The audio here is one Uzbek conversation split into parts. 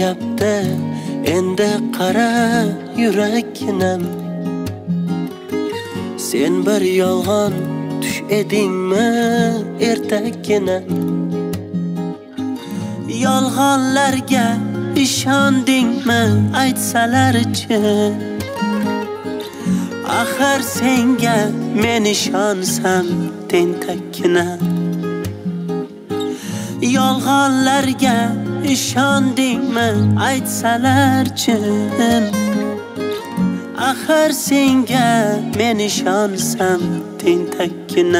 gapda endi qara yurakkinam. Sen bir yolg'on tush edingmi ertakkina? Yolg'onlarga ishondingmi aytsalarchi? Axir senga men ishonsam tentakkina. Yolg'onlarga ishondingmi aytsalarchi? Axir senga men ishonsam tentakkina.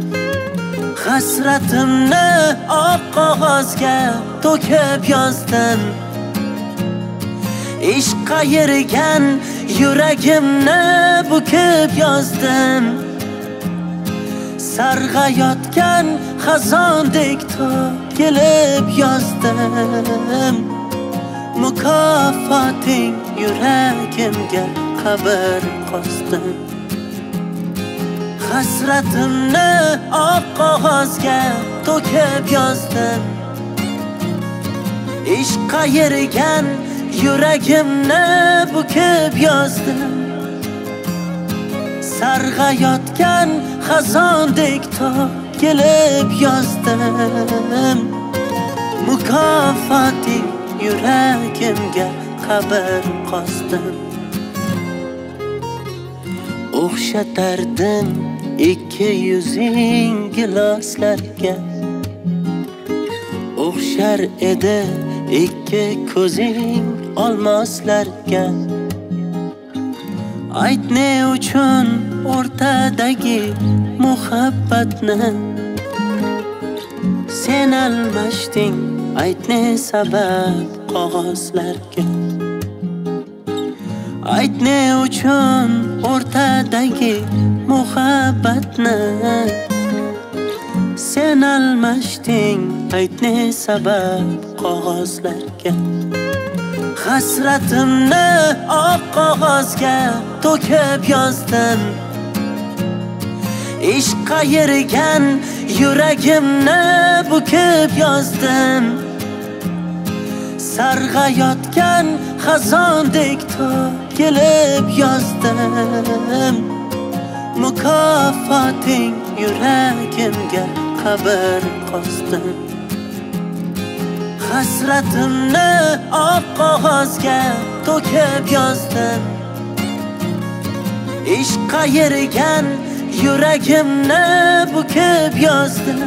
Hasratimni oq qog'ozga to'kib yozdim. Ishq qayirgan yuragimni bukib yozdim. Sarg'ayotgan xazondek to'kilib yozdim. Mukofoting yuragimga qabr qozdim. Hasratimni oq qog'ozga to'kib yozdim. Ishq qayirgan yuragimni bukib yozdim. Sarg'ayotgan xazondek to'kilib yozdim. Mukofoting yuragimga qabr qozdim. O'xshatardim ikki yuzing giloslarga. O'xshar edi ikki ko'zing olmoslarga. Ayt ne uchun o'rtadagi muhabbatni sen almashding? Ayt ne sabab qog'ozlarga. Ayt ne uchun o'rtadagi muhabbatni sen almashding? Ayt ne sabab qog'ozlarga. Hasratimni oq qog'ozga to'kib yozdim. Ishq qayirgan yuragimni bukib yozdim. Sarg'ayotgan xazondek to'kilib yozdim. Mukofoting yuragimga qabr qozdim. Hasratimni oq qog'ozga to'kib yozdim. Ishq qayirgan yuragimni bukib yozdim.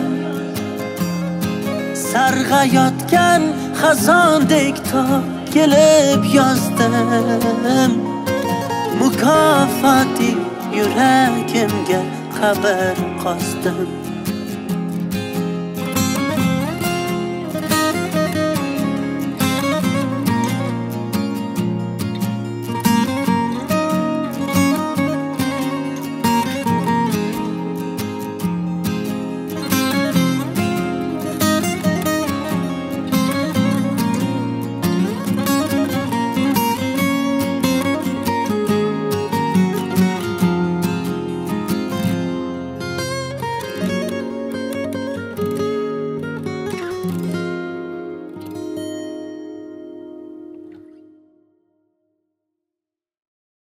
Sarg'ayotgan xazondek to'kilib yozdim. Mukofoting yuragimga qabr qozdim.